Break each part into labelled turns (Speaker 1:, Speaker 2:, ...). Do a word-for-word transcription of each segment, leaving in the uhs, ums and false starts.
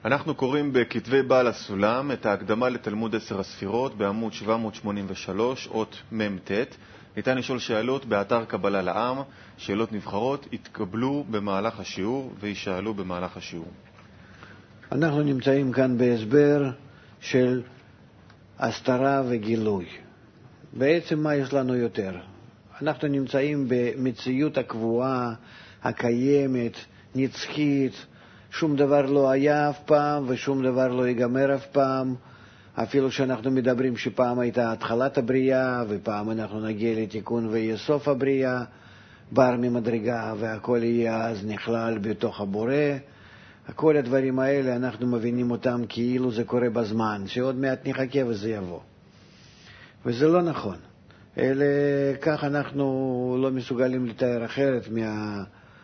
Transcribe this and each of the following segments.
Speaker 1: אנחנו קוראים בכתבי בעל הסולם את ההקדמה לתלמוד עשר הספירות בעמוד שבע מאות שמונים ושלוש, אות מ"ט. ניתן לשאול שאלות באתר קבלה לעם, שאלות נבחרות יתקבלו במהלך השיעור וישאלו במהלך השיעור.
Speaker 2: אנחנו נמצאים כאן בהסבר של הסתרה וגילוי. בעצם מה יש לנו יותר? אנחנו נמצאים במציאות הקבועה, הקיימת, נצחית, שום דבר לא היה אף פעם ושום דבר לא ייגמר אף פעם. אפילו שאנחנו מדברים שפעם הייתה התחלת הבריאה ופעם אנחנו נגיע לתיקון ויהיה סוף הבריאה, בר ממדרגה והכל יהיה אז נכלל בתוך הבורא. כל הדברים האלה אנחנו מבינים אותם כאילו זה קורה בזמן, שעוד מעט נחכה וזה יבוא. וזה לא נכון. אלה, כך אנחנו לא מסוגלים לתאר אחרת מה,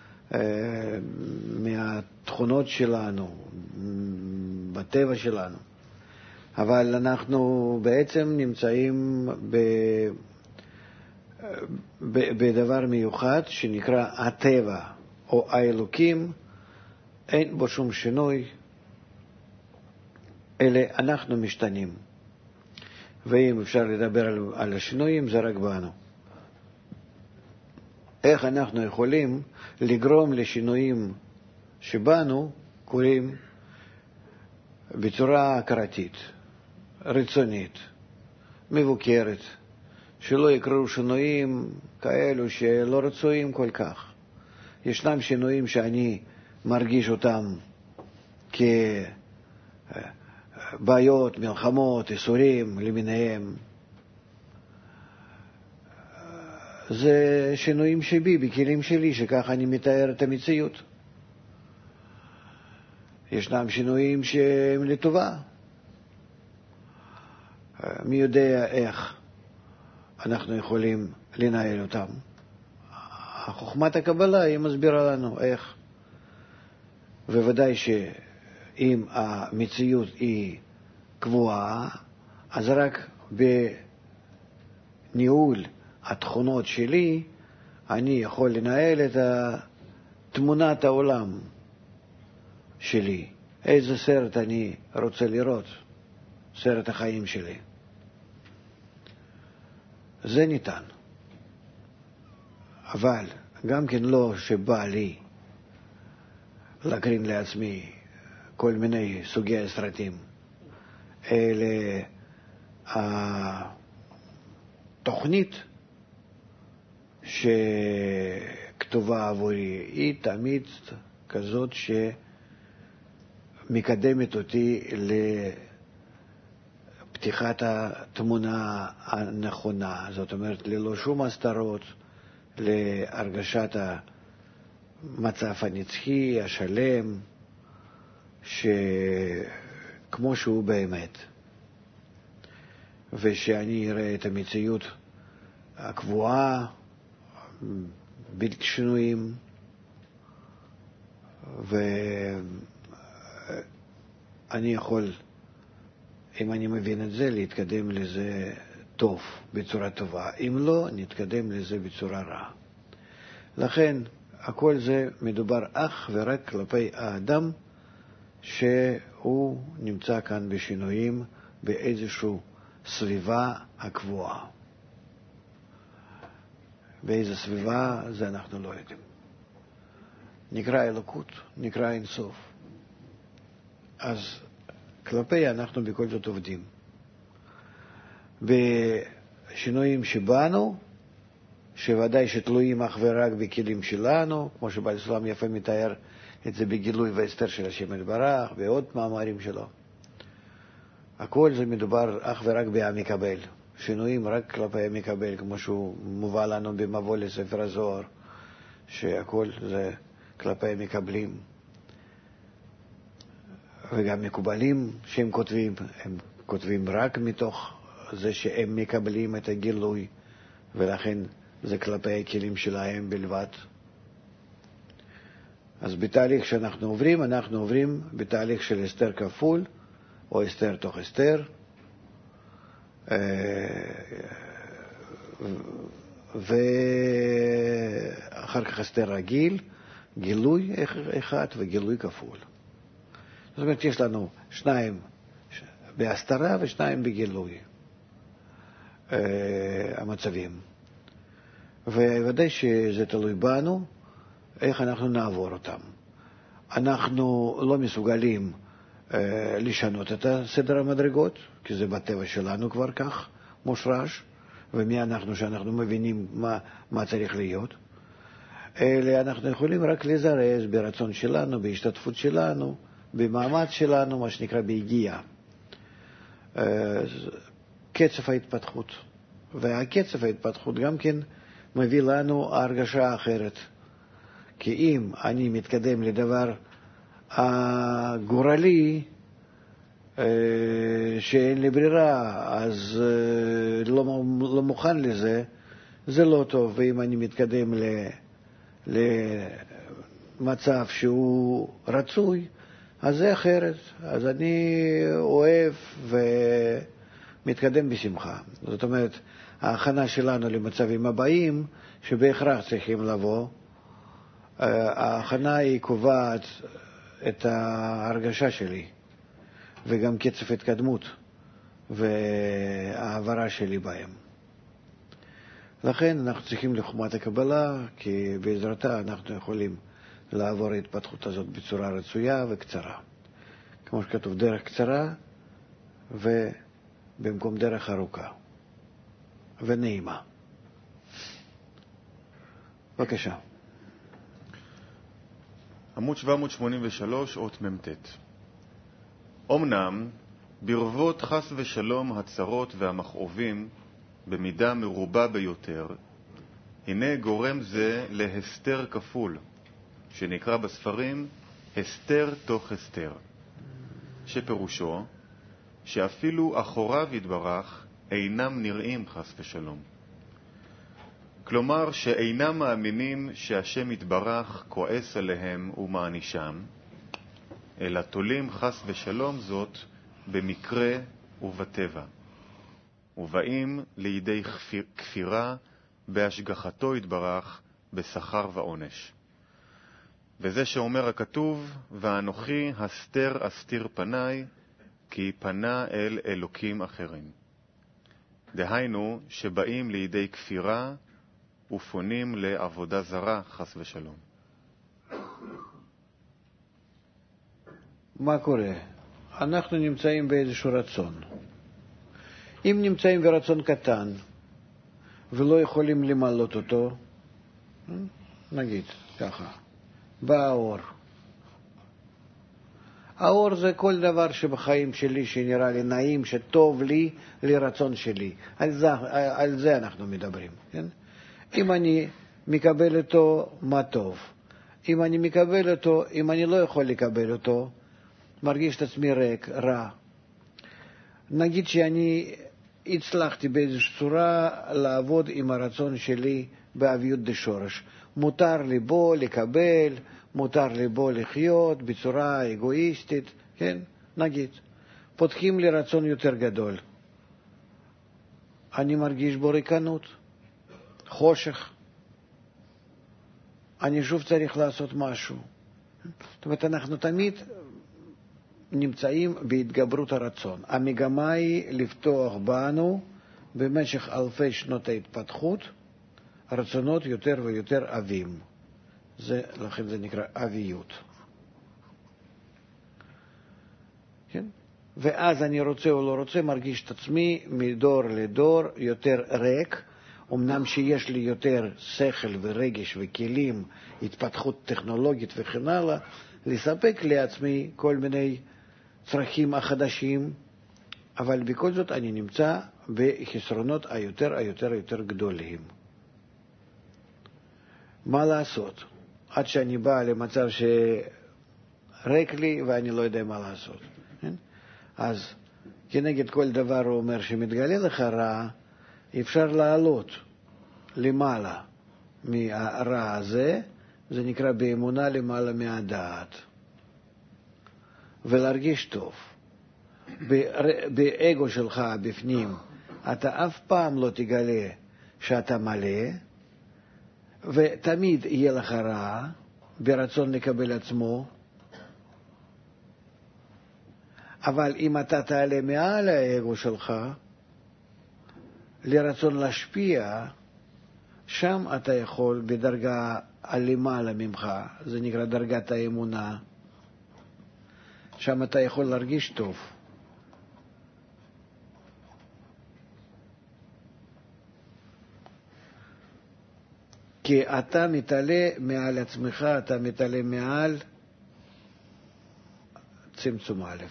Speaker 2: מהתכונות שלנו, בטבע שלנו. אבל אנחנו בעצם נמצאים ב, ב, בדבר מיוחד שנקרא הטבע או האלוקים. אין בו שום שינוי, אלא אנחנו משתנים. ואם אפשר לדבר על, על השינויים, זה רק בנו. איך אנחנו יכולים לגרום לשינויים שבנו קוראים בצורה הכרתית, רצונית, מבוקרת, שלא יקרו שינויים כאלו שלא רצויים כל כך. ישנם שינויים שאני מרגיש אותם כבעיות, מלחמות, איסורים למיניהם. זה שינויים שבי, בכלים שלי, שככה אני מתאר את המציאות. ישנם שינויים שהם לטובה. מי יודע איך אנחנו יכולים לנהל אותם? חוכמת הקבלה היא מסבירה לנו איך. וודאי שאם המציאות היא קבועה, אז רק בניהול התכונות שלי אני יכול לנהל את תמונת העולם שלי. איזה סרט אני רוצה לראות, סרט החיים שלי. זה ניתן. אבל גם כן לא שבא לי להקרין לעצמי כל מיני סוגי סרטים. אלה התוכנית שכתובה עבורי היא תמיד כזאת שמקדמת אותי לפתיחת התמונה הנכונה. זאת אומרת, ללא שום הסתרות, להרגשת המצב הנצחי, השלם, שכמו שהוא באמת. ושאני אראה את המציאות הקבועה, בלתי שינויים, ואני יכול, אם אני מבין את זה, להתקדם לזה טוב, בצורה טובה. אם לא, נתקדם לזה בצורה רעה. לכן, הכל זה מדובר אך ורק כלפי האדם שהוא נמצא כאן בשינויים באיזושהי סביבה הקבועה. באיזו סביבה זה אנחנו לא יודעים. נקרא אלוקות, נקרא אינסוף. אז כלפי אנחנו בכל זאת עובדים. בשינויים שבנו, שוודאי שתלויים אך ורק בכלים שלנו, כמו שבעל הסולם יפה מתאר את זה בגילוי והסתר של השם יתברך, ועוד מאמרים שלו. הכל זה מדובר אך ורק בהמקבל. שינויים רק כלפי המקבל, כמו שהוא מובא לנו במבוא לספר הזוהר, שהכל זה כלפי המקבלים. וגם מקובלים שהם כותבים, הם כותבים רק מתוך זה שהם מקבלים את הגילוי, ולכן זה כלפי הכלים שלהם בלבד. אז בתהליך שאנחנו עוברים, אנחנו עוברים בתהליך של הסתר כפול, או הסתר תוך הסתר, ואחר כך הסתר רגיל, גילוי אחד וגילוי כפול. זאת אומרת, יש לנו שניים בהסתרה ושניים בגילוי המצבים. וודאי שזה תלוי בנו, איך אנחנו נעבור אותם. אנחנו לא מסוגלים לשנות את סדר המדרגות, כי זה בטבע שלנו כבר כך מושרש, ומי אנחנו שאנחנו מבינים מה, מה צריך להיות. אלא אנחנו יכולים רק לזרז ברצון שלנו, בהשתתפות שלנו, במאמץ שלנו, מה שנקרא בהגיעה. קצב ההתפתחות. והקצב ההתפתחות גם כן מביא לנו הרגשה אחרת. כי אם אני מתקדם לדבר הגורלי, שאין לי ברירה, אז לא, לא מוכן לזה, זה לא טוב. ואם אני מתקדם ל, למצב שהוא רצוי, אז זה אחרת. אז אני אוהב ומתקדם בשמחה. זאת אומרת, ההכנה שלנו למצבים הבאים, שבהכרח צריכים לבוא, ההכנה היא קובעת את ההרגשה שלי, וגם קצב התקדמות והעברה שלי בהם. לכן אנחנו צריכים לחומת הקבלה, כי בעזרתה אנחנו יכולים לעבור ההתפתחות הזאת בצורה רצויה וקצרה. כמו שכתוב, דרך קצרה ובמקום דרך ארוכה ונעימה. בבקשה.
Speaker 1: עמוד שבע מאות שמונים ושלוש, אות מ"ט. אמנם ברבות חס ושלום הצרות והמכאובים במידה מרובה ביותר, הנה גורם זה להסתר כפול, שנקרא בספרים הסתר תוך הסתר, שפירושו שאפילו אחוריו יתברך אינם נראים חס ושלום. כלומר שאינם מאמינים שהשם יתברך כועס עליהם ומענישם, אלא תולים חס ושלום זאת במקרה ובטבע, ובאים לידי כפירה בהשגחתו יתברך בשכר ועונש. וזה שאומר הכתוב, ואנוכי הסתר אסתיר פניי, כי פנה אל אלוקים אחרים. דהיינו שבאים לידי כפירה ופונים לעבודה זרה חס ושלום.
Speaker 2: מה קורה? אנחנו נמצאים באיזשהו רצון. אם נמצאים ברצון קטן ולא יכולים למלות אותו, נגיד ככה, בא האור. האור זה כל דבר שבחיים שלי שנראה לי נעים, שטוב לי, לרצון שלי. על זה, על זה אנחנו מדברים. כן? אם אני מקבל אותו, מה טוב. אם אני מקבל אותו, אם אני לא יכול לקבל אותו, מרגיש את עצמי ריק, רע. נגיד שאני הצלחתי באיזושהי צורה לעבוד עם הרצון שלי באביות דשורש. מותר לי בו לקבל, מותר לי בו לחיות בצורה אגואיסטית, כן? נגיד. פותחים לי רצון יותר גדול. אני מרגיש בו ריקנות, חושך. אני שוב צריך לעשות משהו. זאת אומרת, אנחנו תמיד נמצאים בהתגברות הרצון. המגמה היא לפתוח בנו במשך אלפי שנות ההתפתחות רצונות יותר ויותר עבים. זה, לכן זה נקרא אביות. כן? ואז אני רוצה או לא רוצה, מרגיש את עצמי מדור לדור יותר ריק, אמנם שיש לי יותר שכל ורגש וכלים, התפתחות טכנולוגית וכן הלאה, לספק לעצמי כל מיני צרכים החדשים, אבל בכל זאת אני נמצא בחסרונות היותר היותר היותר גדולים. מה לעשות? עד שאני בא למצב שריק לי ואני לא יודע מה לעשות. אז כנגד כל דבר הוא אומר שמתגלה לך רע, אפשר לעלות למעלה מהרע הזה, זה נקרא באמונה למעלה מהדעת. ולהרגיש טוב. באגו שלך בפנים, אתה אף פעם לא תגלה שאתה מלא, ותמיד יהיה לך רע, ברצון לקבל עצמו, אבל אם אתה תעלה מעל האגו שלך, לרצון להשפיע, שם אתה יכול בדרגה למעלה ממך, זה נקרא דרגת האמונה, שם אתה יכול להרגיש טוב. כי אתה מתעלה מעל עצמך, אתה מתעלה מעל צמצום א'.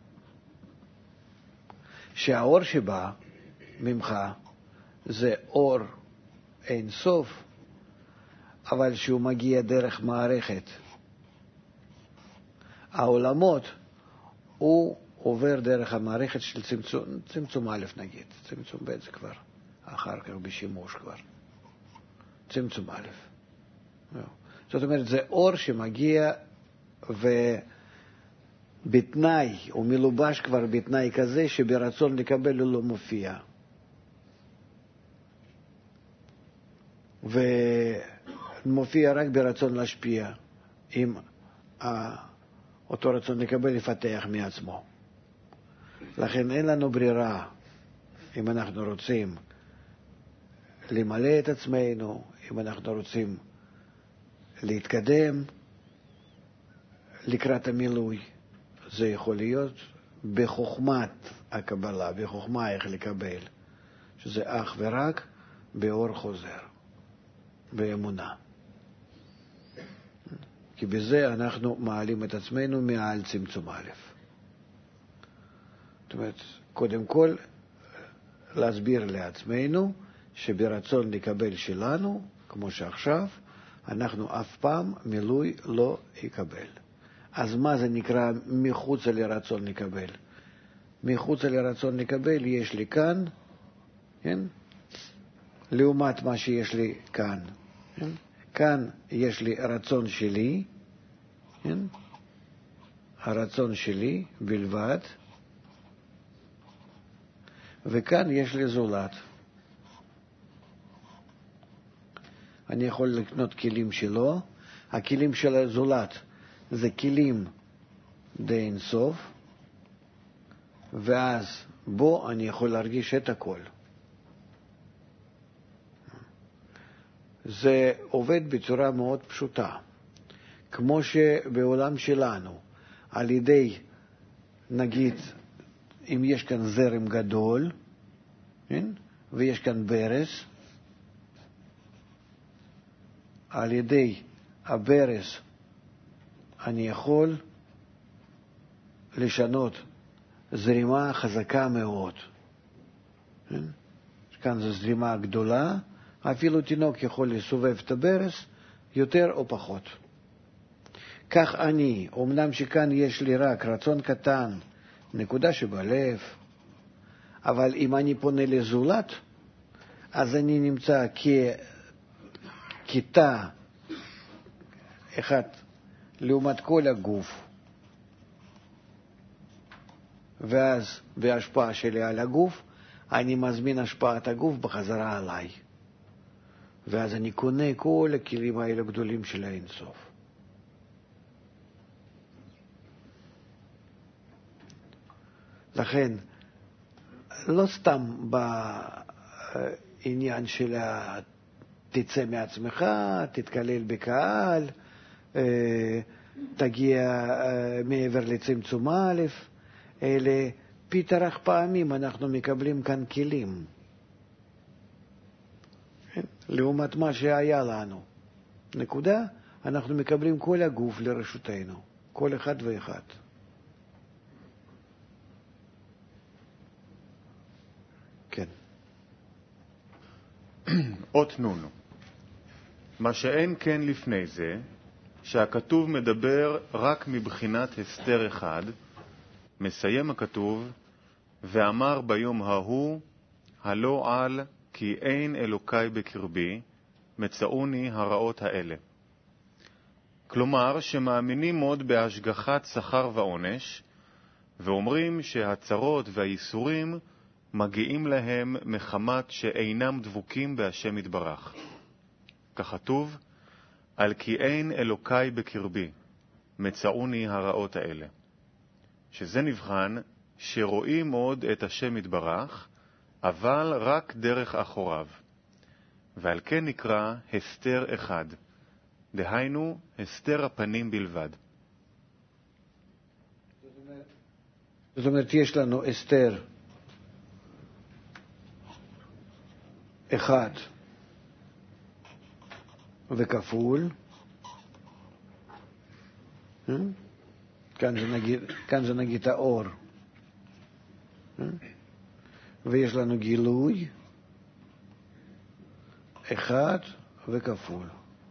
Speaker 2: שהאור שבא ממך זה אור אין סוף, אבל שהוא מגיע דרך מערכת העולמות, הוא עובר דרך המערכת של צמצום, צמצום א' נגיד, צמצום ב' זה כבר אחר כך בשימוש כבר. צמצום א'. זאת אומרת, זה אור שמגיע ובתנאי, הוא מלובש כבר בתנאי כזה שברצון לקבל הוא לא מופיע. ומופיע רק ברצון להשפיע, אם אותו רצון לקבל יפתח מעצמו. לכן אין לנו ברירה, אם אנחנו רוצים למלא את עצמנו, אם אנחנו רוצים להתקדם לקראת המילוי. זה יכול להיות בחוכמת הקבלה, בחוכמה איך לקבל, שזה אך ורק באור חוזר, באמונה. כי בזה אנחנו מעלים את עצמנו מעל צמצום א'. זאת אומרת, קודם כל להסביר לעצמנו שברצון לקבל שלנו, כמו שעכשיו, אנחנו אף פעם מילוי לא יקבל. אז מה זה נקרא מחוץ לרצון לקבל? מחוץ לרצון לקבל יש לי כאן, כן? לעומת מה שיש לי כאן. כן? כאן יש לי רצון שלי, כן? הרצון שלי בלבד, וכאן יש לי זולת. אני יכול לקנות כלים שלו, הכלים של הזולת זה כלים די אינסוף, ואז בו אני יכול להרגיש את הכל. זה עובד בצורה מאוד פשוטה, כמו שבעולם שלנו, על ידי, נגיד, אם יש כאן זרם גדול, כן? ויש כאן ברס, על ידי הברס אני יכול לשנות זרימה חזקה מאוד. כן? כאן זו זרימה גדולה, אפילו תינוק יכול לסובב את הברס יותר או פחות. כך אני, אמנם שכאן יש לי רק רצון קטן, נקודה שבלב, אבל אם אני פונה לזולת, אז אני נמצא ככיתה אחת לעומת כל הגוף, ואז בהשפעה שלי על הגוף, אני מזמין השפעת הגוף בחזרה עליי. ואז אני קונה כל הכלים האלה גדולים של האינסוף. לכן, לא סתם בעניין של תצא מעצמך, תתקלל בקהל, תגיע מעבר לצמצום א', אלה פיתרח פעמים אנחנו מקבלים כאן כלים. לעומת מה שהיה לנו. נקודה, אנחנו מקבלים כל הגוף לרשותנו, כל אחד ואחד. כן.
Speaker 1: אות נון. מה שאין כן לפני זה, שהכתוב מדבר רק מבחינת הסתר אחד, מסיים הכתוב, ואמר ביום ההוא, הלא על כי אין אלוקי בקרבי, מצאוני הרעות האלה. כלומר, שמאמינים עוד בהשגחת שכר ועונש, ואומרים שהצרות והייסורים מגיעים להם מחמת שאינם דבוקים בהשם יתברך. ככתוב, על כי אין אלוקי בקרבי, מצאוני הרעות האלה. שזה נבחן שרואים עוד את השם יתברך, אבל רק דרך אחוריו, ועל כן נקרא הסתר אחד, דהיינו הסתר הפנים בלבד.
Speaker 2: זאת אומרת, יש לנו הסתר אחד וכפול, כאן זה נגיד, כאן זה נגיד האור, ויש לנו גילוי אחד וכפול.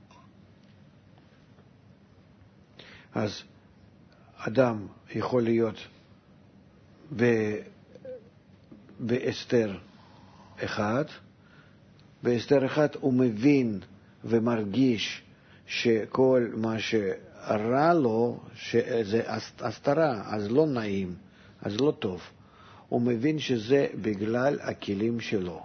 Speaker 2: אז אדם יכול להיות ב... בהסתר אחד, בהסתר אחד הוא מבין ומרגיש שכל מה שרע לו שזה הסתרה, אז לא נעים, אז לא טוב. הוא מבין שזה בגלל הכלים שלו.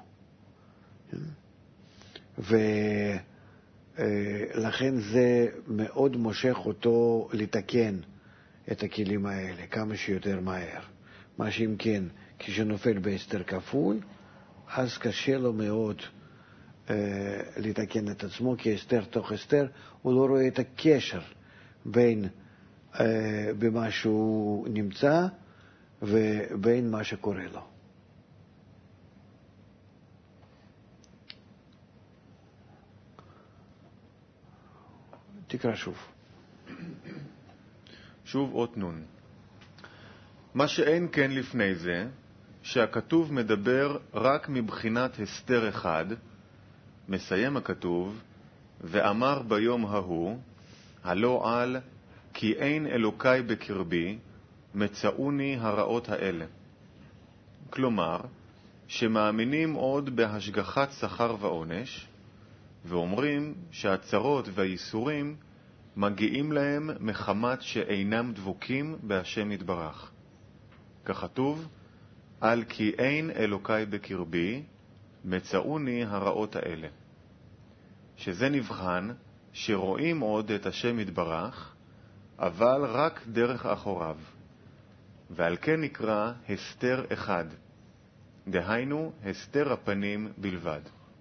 Speaker 2: ולכן זה מאוד מושך אותו לתקן את הכלים האלה כמה שיותר מהר. מה שאם כן, כשנופל בהסתר כפול, אז קשה לו מאוד אה, לתקן את עצמו, כי הסתר תוך הסתר, הוא לא רואה את הקשר בין אה, במה שהוא נמצא ובין מה שקורה לו. תקרא שוב.
Speaker 1: שוב אות נון. מה שאין כן לפני זה, שהכתוב מדבר רק מבחינת הסתר אחד, מסיים הכתוב, ואמר ביום ההוא, הלא על, כי אין אלוקי בקרבי, מצאוני הרעות האלה. כלומר, שמאמינים עוד בהשגחת שכר ועונש, ואומרים שהצרות והייסורים מגיעים להם מחמת שאינם דבוקים בהשם יתברך. ככתוב, על כי אין אלוקי בקרבי, מצאוני הרעות האלה. שזה נבחן שרואים עוד את השם יתברך, אבל רק דרך אחוריו, ועל כן נקרא הסתר אחד, דהיינו הסתר הפנים בלבד.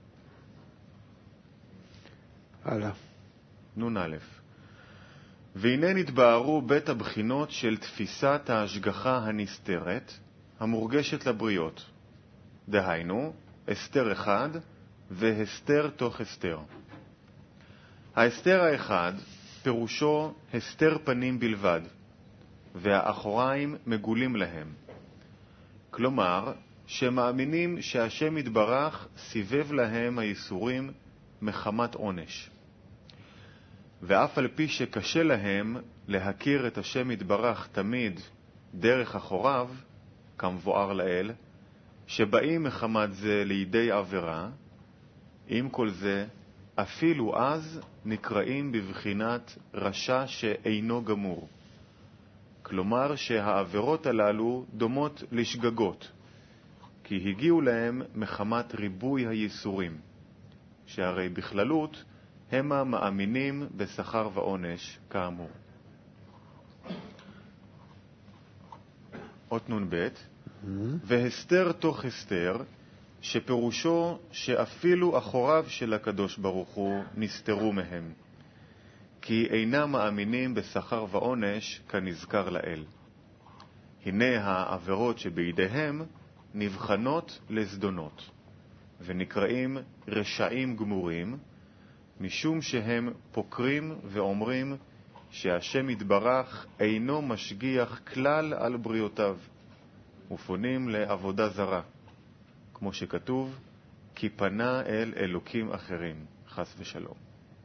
Speaker 2: הלאה.
Speaker 1: נון א'. והנה נתבהרו בית הבחינות של תפיסת ההשגחה הנסתרת, המורגשת לבריות, דהיינו הסתר אחד והסתר תוך הסתר. ההסתר האחד פירושו הסתר פנים בלבד, והאחוריים מגולים להם. כלומר, שמאמינים שהשם יתברך סיבב להם הייסורים מחמת עונש. ואף על פי שקשה להם להכיר את השם יתברך תמיד דרך אחוריו, כמבואר לאל, שבאים מחמת זה לידי עבירה, עם כל זה, אפילו אז נקראים בבחינת רשע שאינו גמור. כלומר שהעבירות הללו דומות לשגגות, כי הגיעו להם מחמת ריבוי הייסורים, שהרי בכללות הם המאמינים בשכר ועונש כאמור. אות נון ב'. והסתר תוך הסתר, שפירושו שאפילו אחוריו של הקדוש ברוך הוא נסתרו מהם, כי אינם מאמינים בשכר ועונש כנזכר לאל. הנה העבירות שבידיהם נבחנות לזדונות, ונקראים רשעים גמורים, משום שהם פוקרים ואומרים שהשם יתברך אינו משגיח כלל על בריאותיו, ופונים לעבודה זרה, כמו שכתוב, כי פנה אל אלוקים אחרים, חס ושלום.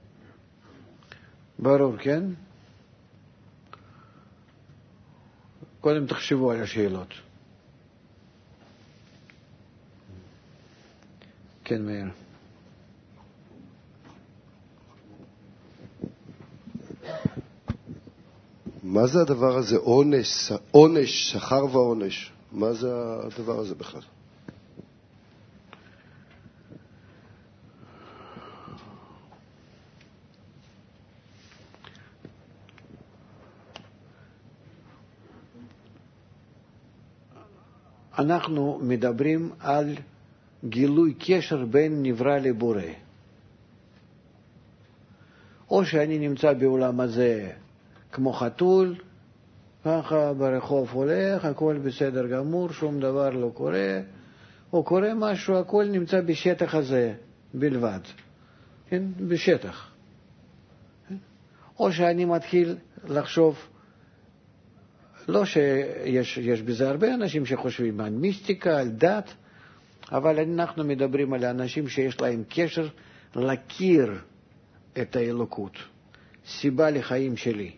Speaker 2: ברור, כן? קודם תחשבו על השאלות. כן, מאיר.
Speaker 3: מה זה הדבר הזה? עונש, עונש, שכר ועונש. מה זה הדבר הזה בכלל?
Speaker 2: אנחנו מדברים על גילוי קשר בין נברא לבורא. או שאני נמצא בעולם הזה כמו חתול, ככה ברחוב הולך, הכל בסדר גמור, שום דבר לא קורה, או קורה משהו, הכל נמצא בשטח הזה בלבד, כן? בשטח. או שאני מתחיל לחשוב, לא שיש יש בזה הרבה אנשים שחושבים על מיסטיקה, על דת, אבל אנחנו מדברים על אנשים שיש להם קשר להכיר את האלוקות, סיבה לחיים שלי.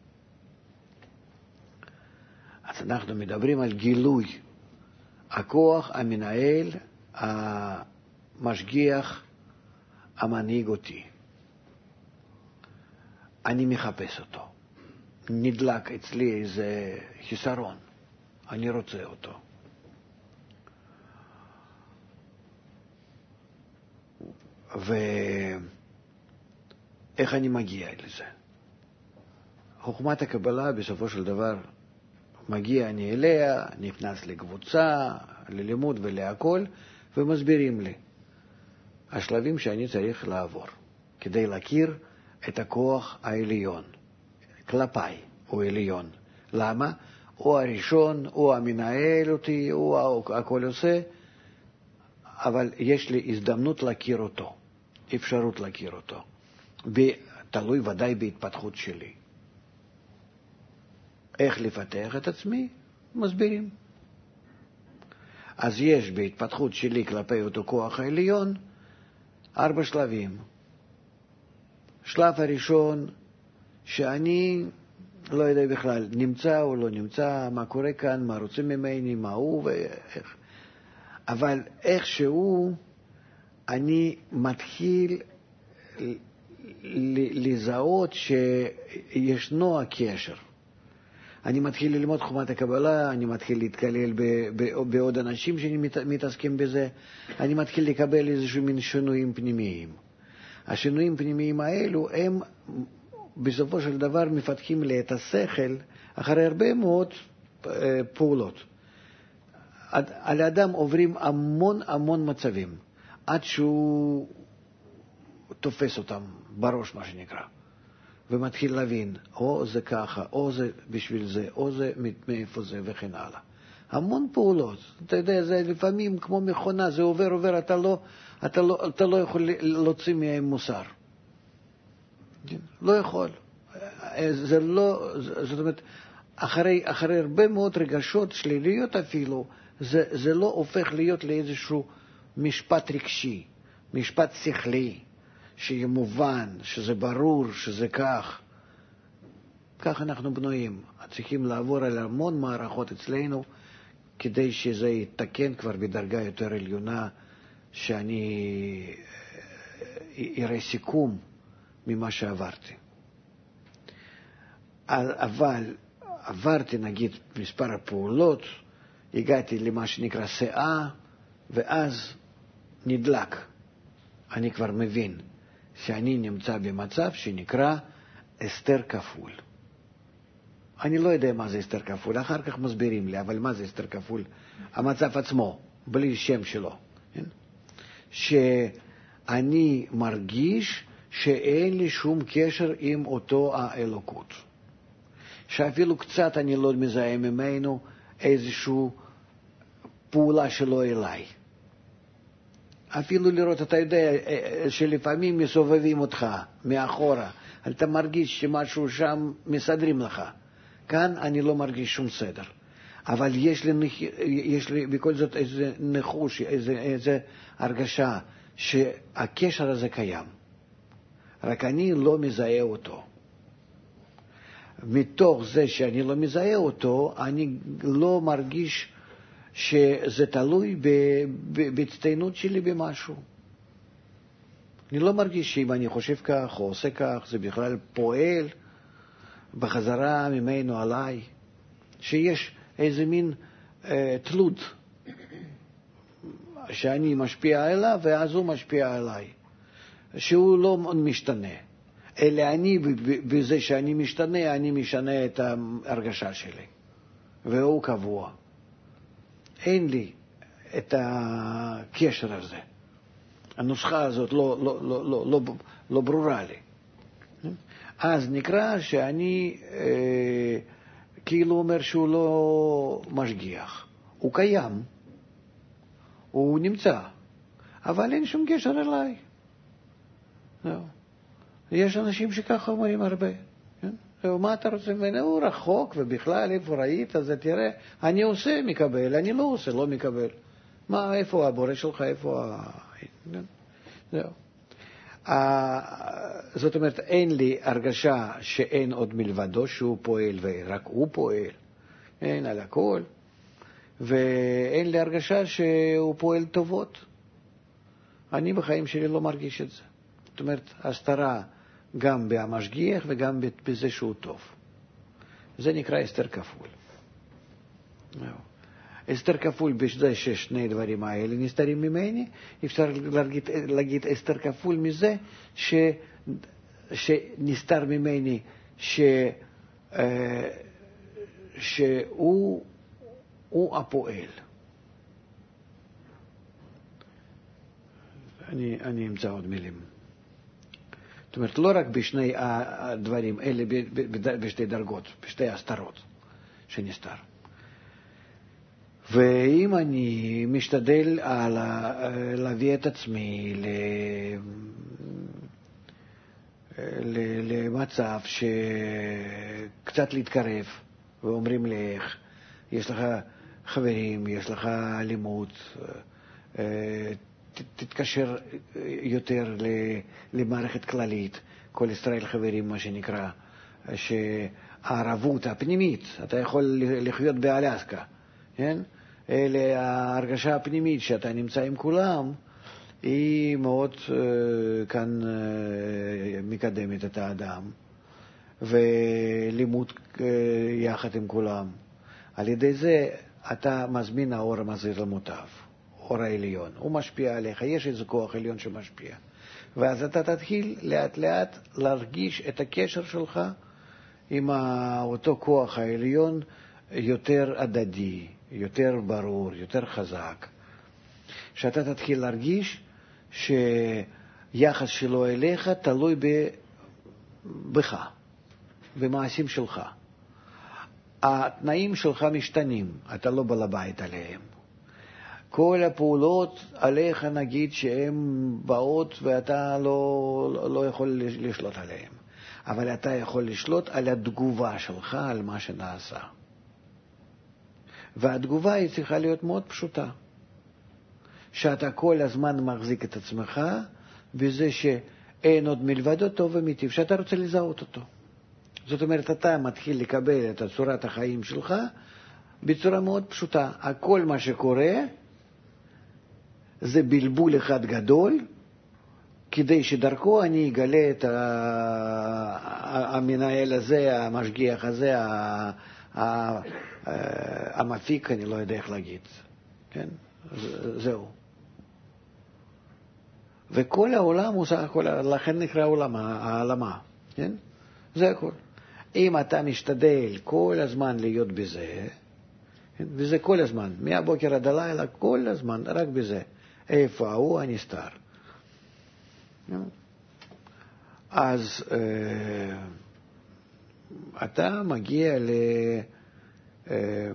Speaker 2: אז אנחנו מדברים על גילוי, הכוח המנהל, המשגיח, המנהיג אותי. אני מחפש אותו. נדלק אצלי איזה חיסרון, אני רוצה אותו. ואיך אני מגיע לזה? חוכמת הקבלה בסופו של דבר מגיע אני אליה, נכנס לקבוצה, ללימוד ולהכל, ומסבירים לי השלבים שאני צריך לעבור כדי להכיר את הכוח העליון. כלפיי הוא עליון. למה? הוא הראשון, הוא המנהל אותי, הוא הכל עושה, אבל יש לי הזדמנות להכיר אותו, אפשרות להכיר אותו. תלוי ודאי בהתפתחות שלי. איך לפתח את עצמי? מסבירים. אז יש בהתפתחות שלי כלפי אותו כוח העליון ארבע שלבים. שלב הראשון, שאני לא יודע בכלל, נמצא או לא נמצא, מה קורה כאן, מה רוצים ממני, מה הוא ואיך. אבל איכשהו אני מתחיל לזהות שישנו הקשר. אני מתחיל ללמוד חוכמת הקבלה, אני מתחיל להתקלל בעוד אנשים שמתעסקים בזה, אני מתחיל לקבל איזשהו מין שינויים פנימיים. השינויים הפנימיים האלו הם בסופו של דבר מפתחים לי את השכל אחרי הרבה מאוד פעולות. על האדם עוברים המון המון מצבים עד שהוא תופס אותם בראש, מה שנקרא, ומתחיל להבין, או זה ככה, או זה בשביל זה, או זה מאיפה זה וכן הלאה. המון פעולות. אתה יודע, זה לפעמים כמו מכונה, זה עובר עובר, אתה לא, אתה לא, אתה לא יכול להוציא מהם מוסר. לא יכול. זה לא, זאת אומרת, אחרי, אחרי הרבה מאוד רגשות שליליות אפילו, זה, זה לא הופך להיות לאיזשהו משפט רגשי, משפט שכלי, שיהיה מובן, שזה ברור, שזה כך. כך אנחנו בנויים. צריכים לעבור על המון מערכות אצלנו, כדי שזה יתקן כבר בדרגה יותר עליונה, שאני אראה סיכום ממה שעברתי. אבל עברתי נגיד מספר הפעולות, הגעתי למה שנקרא שאה, ואז נדלק. אני כבר מבין שאני נמצא במצב שנקרא אסתר כפול. אני לא יודע מה זה אסתר כפול, אחר כך מסבירים לי, אבל מה זה אסתר כפול? המצב עצמו, בלי שם שלו. שאני מרגיש שאין לי שום קשר עם אותו האלוקות. שאפילו קצת אני לא מזהה ממנו איזושהי פעולה שלו אליי. אפילו לראות, אתה יודע שלפעמים מסובבים אותך מאחורה, אתה מרגיש שמשהו שם מסדרים לך. כאן אני לא מרגיש שום סדר. אבל יש לי, יש לי בכל זאת איזה נחוש, איזה, איזה הרגשה שהקשר הזה קיים. רק אני לא מזהה אותו. מתוך זה שאני לא מזהה אותו, אני לא מרגיש שזה תלוי בהצטיינות שלי במשהו. אני לא מרגיש שאם אני חושב כך או עושה כך, זה בכלל פועל בחזרה ממנו עליי, שיש איזה מין אה, תלות שאני משפיע עליו ואז הוא משפיע עליי, שהוא לא משתנה, אלא אני בזה שאני משתנה, אני משנה את ההרגשה שלי, והוא קבוע. אין לי את הקשר הזה. הנוסחה הזאת לא, לא, לא, לא, לא, לא ברורה לי. אז נקרא שאני אה, כאילו אומר שהוא לא משגיח. הוא קיים, הוא נמצא, אבל אין שום קשר אליי. לא. יש אנשים שככה אומרים הרבה. מה אתה רוצה ממנו? הוא רחוק, ובכלל איפה ראית, אז תראה, אני עושה, מקבל, אני לא עושה, לא מקבל. מה, איפה הבורא שלך, איפה ה... זהו. זאת אומרת, אין לי הרגשה שאין עוד מלבדו שהוא פועל, ורק הוא פועל. אין על הכל. ואין לי הרגשה שהוא פועל טובות. אני בחיים שלי לא מרגיש את זה. זאת אומרת, הסתרה גם במשגיח וגם בזה שהוא טוב. זה נקרא הסתר כפול. הסתר כפול בשדה ששני דברים האלה נסתרים ממני, אפשר להגיד, להגיד הסתר כפול מזה ש, שנסתר ממני ש, שהוא הוא הפועל. אני, אני אמצא עוד מילים. זאת אומרת, לא רק בשני הדברים, אלא בשתי דרגות, בשתי הסתרות שנסתר. ואם אני משתדל על להביא את עצמי ל... למצב שקצת להתקרב, ואומרים לי איך, יש לך חברים, יש לך לימוד, תתקשר יותר למערכת כללית, כל ישראל חברים, מה שנקרא, שהערבות הפנימית, אתה יכול לחיות באלסקה, כן? אלה ההרגשה הפנימית שאתה נמצא עם כולם, היא מאוד כאן מקדמת את האדם, ולימוד יחד עם כולם. על ידי זה אתה מזמין האור המזהיר למוטב, אור העליון. הוא משפיע עליך, יש איזה כוח עליון שמשפיע. ואז אתה תתחיל לאט לאט להרגיש את הקשר שלך עם אותו כוח העליון יותר הדדי, יותר ברור, יותר חזק. שאתה תתחיל להרגיש שיחס שלו אליך תלוי בך, במעשים שלך. התנאים שלך משתנים, אתה לא בעל הבית עליהם. כל הפעולות עליך נגיד שהן באות ואתה לא, לא יכול לשלוט עליהן. אבל אתה יכול לשלוט על התגובה שלך, על מה שנעשה. והתגובה היא צריכה להיות מאוד פשוטה. שאתה כל הזמן מחזיק את עצמך בזה שאין עוד מלבדו טוב ומיטיב, שאתה רוצה לזהות אותו. זאת אומרת, אתה מתחיל לקבל את צורת החיים שלך בצורה מאוד פשוטה. הכל מה שקורה זה בלבול אחד גדול, כדי שדרכו אני אגלה את המנהל הזה, המשגיח הזה, המפיק, אני לא יודע איך להגיד. כן? זהו. וכל העולם הוא סך הכל, לכן נקרא העולם, העלמה. כן? זה הכל. אם אתה משתדל כל הזמן להיות בזה, כן? וזה כל הזמן, מהבוקר עד הלילה, כל הזמן, רק בזה. איפה הוא הנסתר. אז אה, אתה מגיע ל, אה,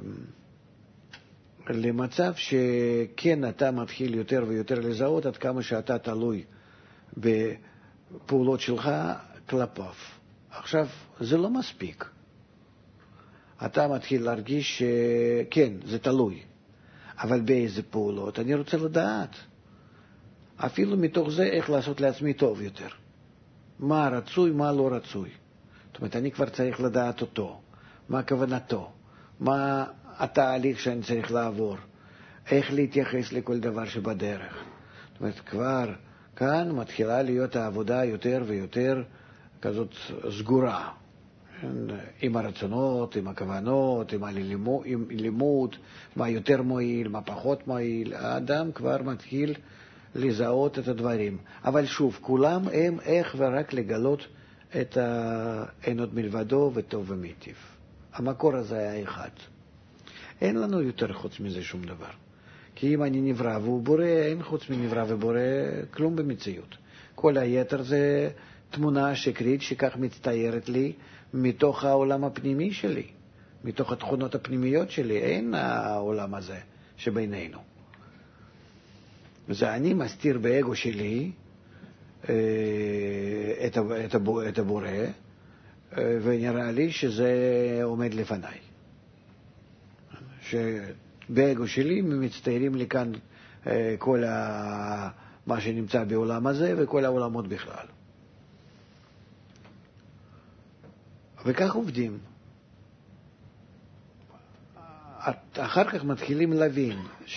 Speaker 2: למצב שכן אתה מתחיל יותר ויותר לזהות עד כמה שאתה תלוי בפעולות שלך כלפיו. עכשיו, זה לא מספיק. אתה מתחיל להרגיש שכן, זה תלוי. אבל באיזה פעולות? אני רוצה לדעת. אפילו מתוך זה איך לעשות לעצמי טוב יותר. מה רצוי, מה לא רצוי. זאת אומרת, אני כבר צריך לדעת אותו. מה כוונתו? מה התהליך שאני צריך לעבור? איך להתייחס לכל דבר שבדרך. זאת אומרת, כבר כאן מתחילה להיות העבודה יותר ויותר כזאת סגורה. עם הרצונות, עם הכוונות, עם הלימוד, עם לימוד, מה יותר מועיל, מה פחות מועיל. האדם כבר מתחיל לזהות את הדברים. אבל שוב, כולם הם איך ורק לגלות את האין עוד מלבדו וטוב ומיטיב. המקור הזה היה אחד. אין לנו יותר חוץ מזה שום דבר. כי אם אני נברא והוא בורא, אין חוץ מנברא ובורא כלום במציאות. כל היתר זה תמונה שקרית שכך מצטיירת לי מתוך העולם הפנימי שלי, מתוך התכונות הפנימיות שלי. אין העולם הזה שבינינו. וזה אני מסתיר באגו שלי את, את, את הבורא, ונראה לי שזה עומד לפניי. שבאגו שלי מצטיירים לי כאן כל ה... מה שנמצא בעולם הזה וכל העולמות בכלל. וכך עובדים. אחר כך מתחילים להבין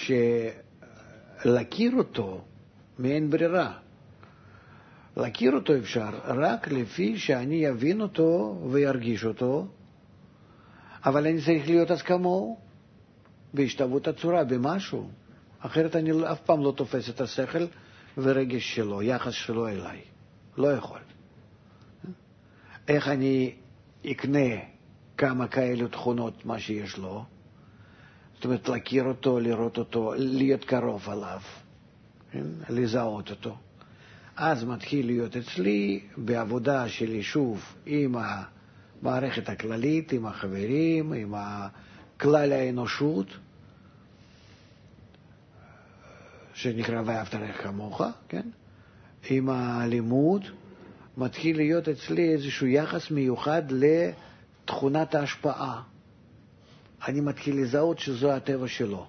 Speaker 2: שלהכיר אותו מאין ברירה. להכיר אותו אפשר רק לפי שאני אבין אותו וירגיש אותו, אבל אני צריך להיות אז כמוהו, בהשתוות הצורה, במשהו. אחרת אני אף פעם לא תופס את השכל ורגש שלו, יחס שלו אליי. לא יכול. איך אני אקנה כמה כאלו תכונות מה שיש לו? זאת אומרת, להכיר אותו, לראות אותו, להיות קרוב עליו, לזהות אותו. אז מתחיל להיות אצלי בעבודה שלי שוב עם המערכת הכללית, עם החברים, עם כלל האנושות, שנקרא ואהבת לרעך כמוך, כן? עם הלימוד, מתחיל להיות אצלי איזשהו יחס מיוחד לתכונת ההשפעה. אני מתחיל לזהות שזו הטבע שלו.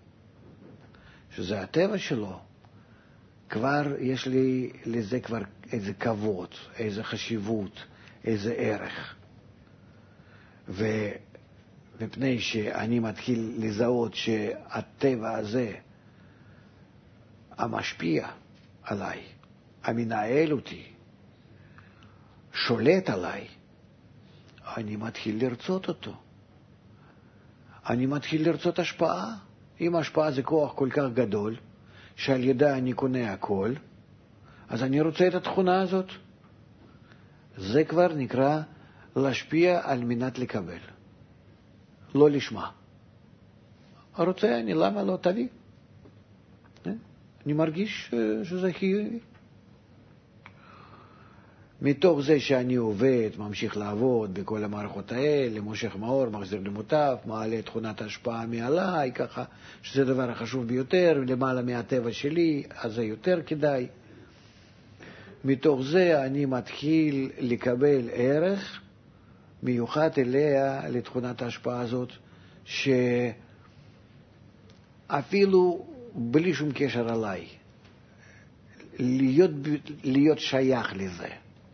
Speaker 2: שזה הטבע שלו. כבר יש לי לזה כבר איזה כבוד, איזה חשיבות, איזה ערך. ומפני שאני מתחיל לזהות שהטבע הזה המשפיע עליי, המנהל אותי, שולט עליי, אני מתחיל לרצות אותו. אני מתחיל לרצות השפעה. אם השפעה זה כוח כל כך גדול, שעל ידה אני קונה הכל, אז אני רוצה את התכונה הזאת. זה כבר נקרא להשפיע על מנת לקבל. לא לשמה. רוצה אני, למה לא תביא? אני מרגיש שזה חיובי. מתוך זה שאני עובד, ממשיך לעבוד בכל המערכות האלה, מושך מאור, מחזיר למוטף, מעלה את תכונת ההשפעה מעליי, ככה, שזה הדבר החשוב ביותר, למעלה מהטבע שלי, אז זה יותר כדאי. מתוך זה אני מתחיל לקבל ערך מיוחד אליה, לתכונת ההשפעה הזאת, שאפילו בלי שום קשר עליי, להיות, להיות שייך לזה.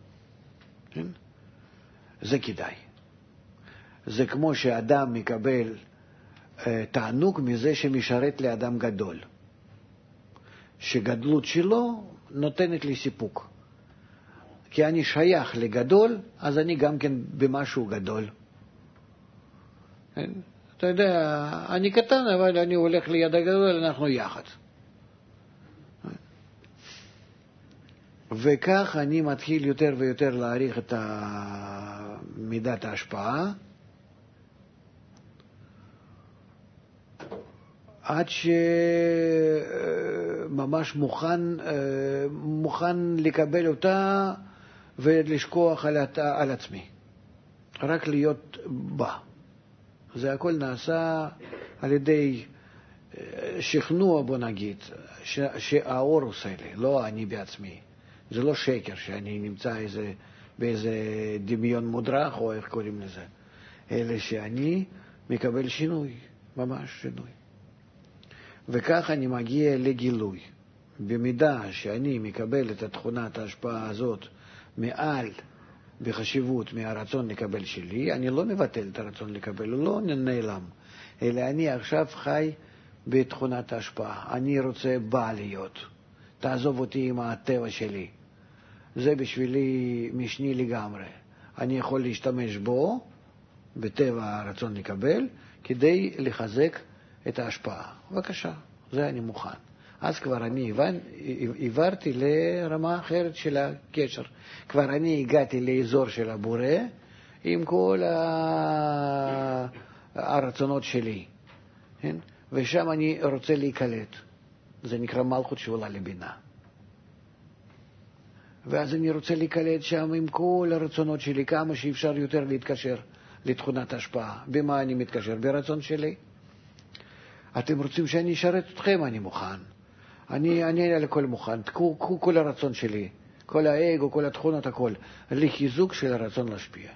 Speaker 2: זה כדאי. זה כמו שאדם מקבל אה, תענוג מזה שמשרת לאדם גדול. שגדלות שלו נותנת לי סיפוק. כי אני שייך לגדול, אז אני גם כן במשהו גדול. אתה יודע, אני קטן, אבל אני הולך ליד הגדול, אנחנו יחד. וכך אני מתחיל יותר ויותר להעריך את מידת ההשפעה, עד שממש מוכן, מוכן לקבל אותה ולשכוח על, על עצמי. רק להיות בה. זה הכל נעשה על ידי שכנוע, בוא נגיד, ש, שהאור עושה לי, לא אני בעצמי. זה לא שקר שאני נמצא איזה, באיזה דמיון מודרך, או איך קוראים לזה. אלא שאני מקבל שינוי, ממש שינוי. וכך אני מגיע לגילוי. במידה שאני מקבל את תכונת ההשפעה הזאת מעל בחשיבות מהרצון לקבל שלי, אני לא מבטל את הרצון לקבל, הוא לא נעלם. אלא אני עכשיו חי בתכונת ההשפעה. אני רוצה בא להיות. תעזוב אותי עם הטבע שלי. זה בשבילי משני לגמרי. אני יכול להשתמש בו, בטבע הרצון לקבל, כדי לחזק את ההשפעה. בבקשה, זה אני מוכן. אז כבר אני עברתי לרמה אחרת של הקשר. כבר אני הגעתי לאזור של הבורא עם כל הרצונות שלי. כן? ושם אני רוצה להיקלט. זה נקרא מלכות שעולה לבינה. ואז אני רוצה להיקלט שם עם כל הרצונות שלי, כמה שאפשר יותר להתקשר לתכונת השפעה. במה אני מתקשר? ברצון שלי. אתם רוצים שאני אשרת אתכם? אני מוכן. אני, אני על הכל מוכן. קחו, קחו כל הרצון שלי, כל האגו, כל התכונות, הכל, לחיזוק של הרצון להשפיע.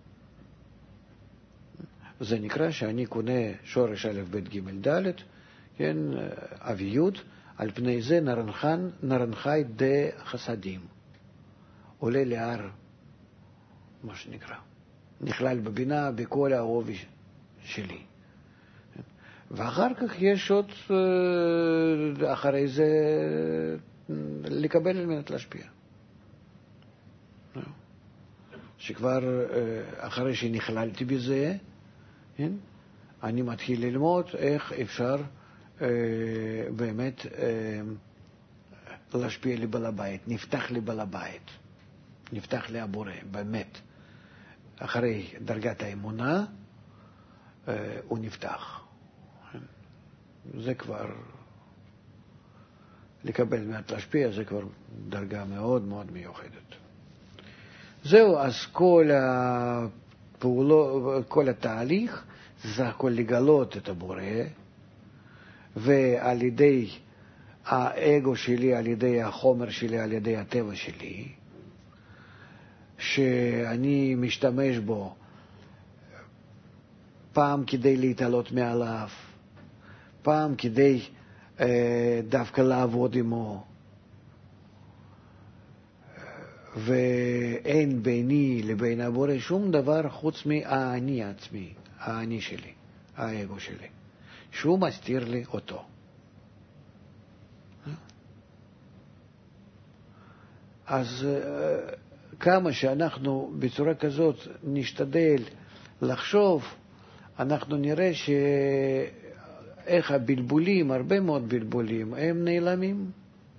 Speaker 2: זה נקרא שאני קונה שורש א' ב' ג' ד', כן, אביות, על פני זה נרנחן, נרנחי דה חסדים. עולה להר, מה שנקרא. נכלל בבינה בכל העובי שלי. ואחר כך יש עוד, אחרי זה, לקבל על מנת להשפיע. שכבר אחרי שנכללתי בזה, אני מתחיל ללמוד איך אפשר באמת להשפיע לי בעל הבית. נפתח לי בעל הבית. נפתח לי הבורא, באמת. אחרי דרגת האמונה, הוא נפתח. זה כבר, לקבל מעט להשפיע, זה כבר דרגה מאוד מאוד מיוחדת. זהו, אז כל הפעולות, כל התהליך, זה הכל לגלות את הבורא, ועל ידי האגו שלי, על ידי החומר שלי, על ידי הטבע שלי, שאני משתמש בו פעם כדי להתעלות מעליו, פעם כדי אה, דווקא לעבוד עמו, ואין ביני לבין הבורא שום דבר חוץ מהאני עצמי, האני שלי, האגו שלי, שהוא מסתיר לי אותו. אז אה, כמה שאנחנו בצורה כזאת נשתדל לחשוב, אנחנו נראה שאיך הבלבולים, הרבה מאוד בלבולים, הם נעלמים.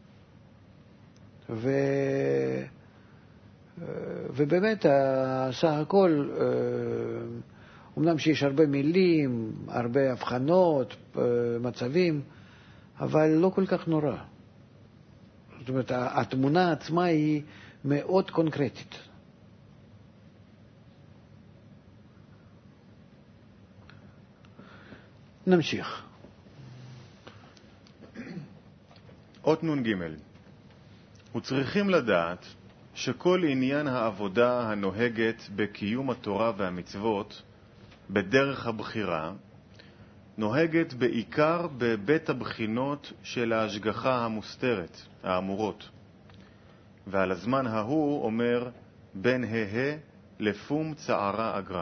Speaker 2: ו... ובאמת, סך הכל, אמנם שיש הרבה מילים, הרבה הבחנות, מצבים, אבל לא כל כך נורא. זאת אומרת, התמונה עצמה היא מאוד קונקרטית. נמשיך.
Speaker 1: אות נון ג' וצריכים לדעת שכל עניין העבודה הנוהגת בקיום התורה והמצוות בדרך הבחירה נוהגת בעיקר בבית הבחינות של ההשגחה המוסתרת, האמורות. ועל הזמן ההוא אומר בן הה לפום צערה אגרה.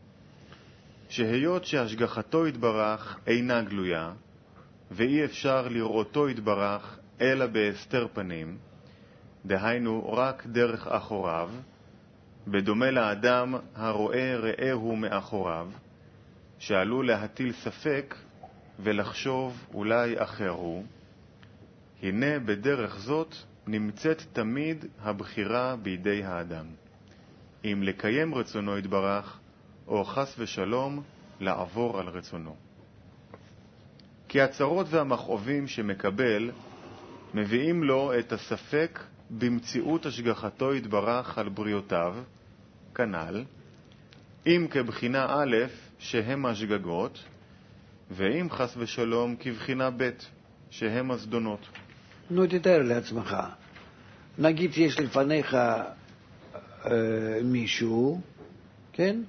Speaker 1: שהיות שהשגחתו יתברך אינה גלויה, ואי אפשר לראותו יתברך אלא בהסתר פנים, דהיינו רק דרך אחוריו, בדומה לאדם הרואה רעהו מאחוריו, שעלול להטיל ספק ולחשוב אולי אחר הוא. הנה בדרך זאת נמצאת תמיד הבחירה בידי האדם, אם לקיים רצונו יתברך, או חס ושלום לעבור על רצונו. כי הצרות והמכאובים שמקבל מביאים לו את הספק במציאות השגחתו יתברך על בריאותיו, כנ"ל, אם כבחינה א' שהם השגגות, ואם חס ושלום כבחינה ב' שהם הזדונות.
Speaker 2: נו, תתאר לעצמך, נגיד יש לפניך אה, מישהו, כן?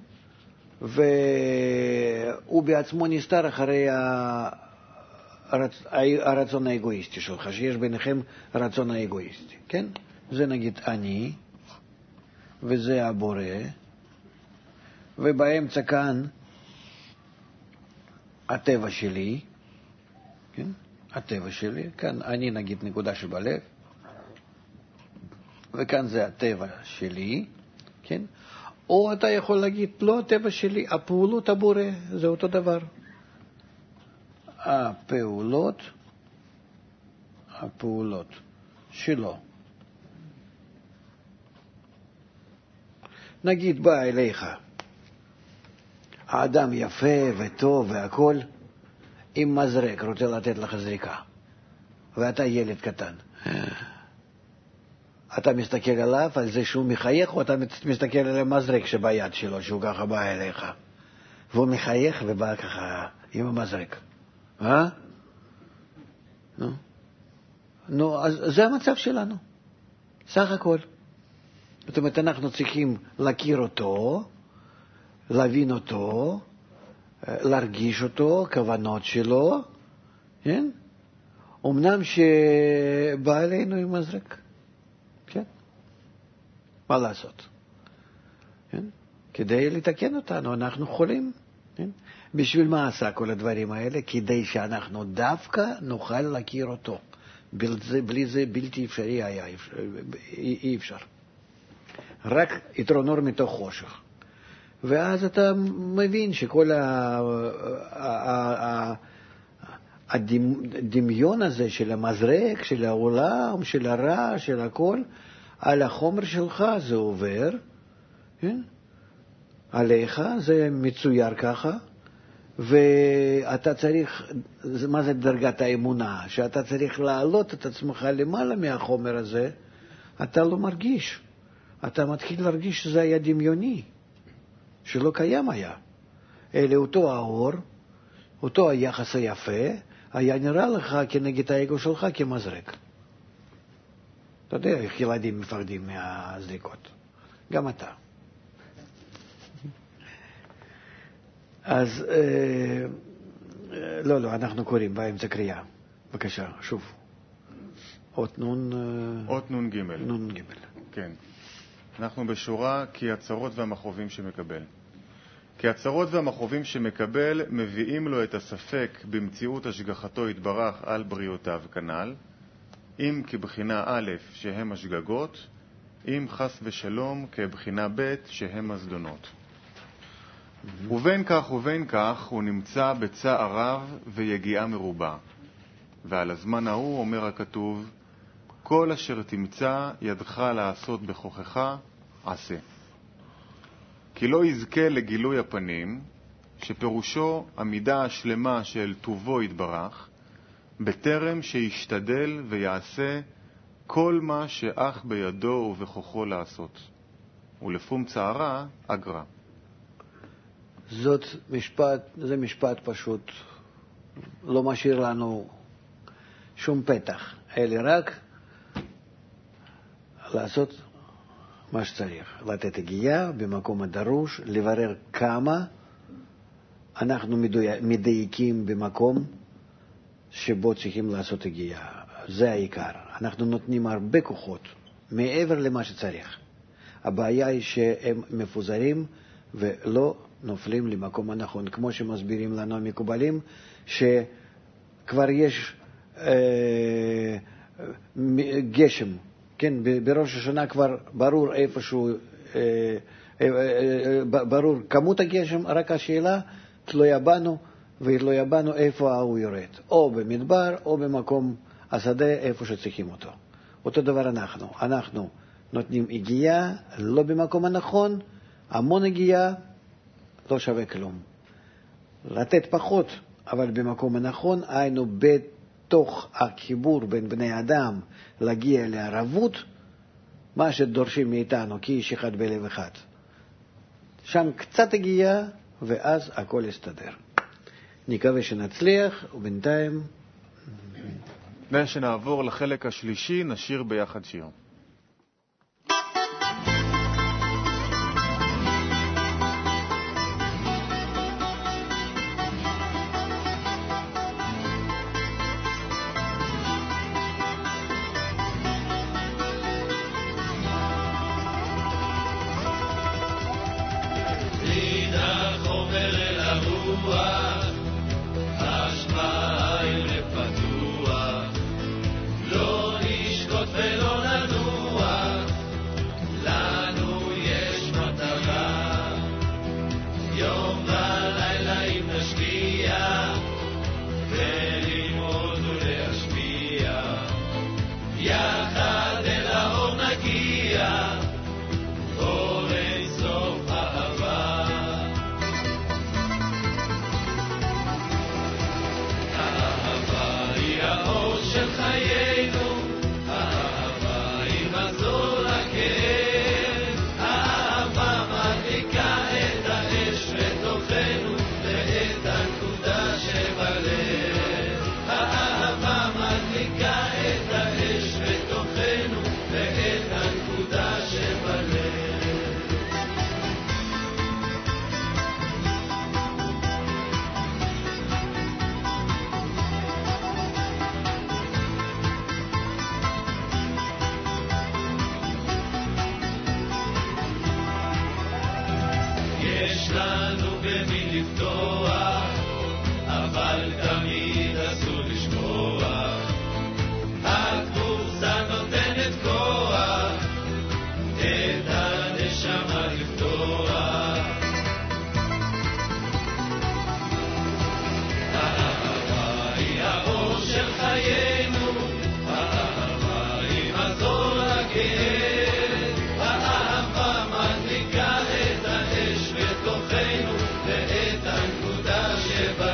Speaker 2: והוא בעצמו נסתר אחרי הרצ... הרצון האגואיסטי שלך, שיש ביניכם רצון האגואיסטי, כן? זה נגיד אני, וזה הבורא, ובאמצע כאן הטבע שלי, כן? הטבע שלי, כאן אני נגיד נקודה שבלב, וכאן זה הטבע שלי, כן? או אתה יכול להגיד, לא הטבע שלי, הפעולות הבורא, זה אותו דבר. הפעולות, הפעולות שלו. נגיד, בא אליך, האדם יפה וטוב והכל, אם מזרק רוצה לתת לך זריקה, ואתה ילד קטן, אתה מסתכל עליו, על זה שהוא מחייך, או אתה מסתכל על המזרק שביד שלו, שהוא ככה בא אליך, והוא מחייך ובא ככה עם המזרק. אה? נו, נו, אז זה המצב שלנו, סך הכל. זאת אומרת, אנחנו צריכים להכיר אותו, להבין אותו, להרגיש אותו, כוונות שלו, כן? אמנם שבא אלינו עם מזרק, כן? מה לעשות? כן? כדי לתקן אותנו, אנחנו חולים, כן? בשביל מה עשה כל הדברים האלה? כדי שאנחנו דווקא נוכל להכיר אותו. בלי זה, בלי זה בלתי אפשרי היה, אי אפשר. רק יתרון אור מתוך חושך. ואז אתה מבין שכל הדמיון הזה של המזרק, של העולם, של הרע, של הכל, על החומר שלך זה עובר, כן? עליך זה מצויר ככה, ואתה צריך, מה זה דרגת האמונה? שאתה צריך להעלות את עצמך למעלה מהחומר הזה, אתה לא מרגיש. אתה מתחיל להרגיש שזה היה דמיוני, שלא קיים היה. אלא אותו האור, אותו היחס היפה, היה נראה לך כנגד האגו שלך כמזרק. אתה יודע איך ילדים מפחדים מהזריקות. גם אתה. אז, אה, לא, לא, אנחנו קוראים באמצע קריאה. בבקשה, שוב. אות נון...
Speaker 1: אות נון ג'.
Speaker 2: נון ג'.
Speaker 1: כן. אנחנו בשורה כי הצרות והמכאובים שמקבל. כי הצרות והמכאובים שמקבל מביאים לו את הספק במציאות השגחתו יתברך על בריאותיו כנ"ל, אם כבחינה א' שהם השגגות, אם חס ושלום כבחינה ב' שהם הזדונות. Mm-hmm. ובין כך ובין כך הוא נמצא בצער רב ויגיעה מרובה. ועל הזמן ההוא אומר הכתוב, כל אשר תמצא ידך לעשות בכוחך, עשה. כי לא יזכה לגילוי הפנים, שפירושו המידה השלמה של טובו יתברך, בטרם שישתדל ויעשה כל מה שאך בידו ובכוחו לעשות. ולפום צערה אגרה.
Speaker 2: זאת משפט, זה משפט פשוט, לא משאיר לנו שום פתח, אלא רק לעשות מה שצריך, לתת הגיעה במקום הדרוש, לברר כמה אנחנו מדייקים במקום שבו צריכים לעשות הגיעה. זה העיקר. אנחנו נותנים הרבה כוחות מעבר למה שצריך. הבעיה היא שהם מפוזרים ולא נופלים למקום הנכון, כמו שמסבירים לנו המקובלים, שכבר יש אה, גשם, כן, בראש השנה כבר ברור איפשהו, אה, אה, אה, ברור כמות הגשם, רק השאלה תלויה בנו, ותלויה בנו איפה הוא יורד, או במדבר או במקום השדה איפה שצריכים אותו. אותו דבר אנחנו, אנחנו נותנים הגיעה לא במקום הנכון, המון הגיעה לא שווה כלום. לתת פחות, אבל במקום הנכון, היינו בתוך החיבור בין בני אדם להגיע לערבות, מה שדורשים מאיתנו כאיש אחד בלב אחד. שם קצת הגיעה, ואז הכל יסתדר. נקווה שנצליח, ובינתיים...
Speaker 1: לפני שנעבור לחלק השלישי, נשיר ביחד שיר.
Speaker 4: השמיים לפתוח, לא נשקוט ולא ננוח. האהבה מדליקה את האש בתוכנו ואת הנקודה שבה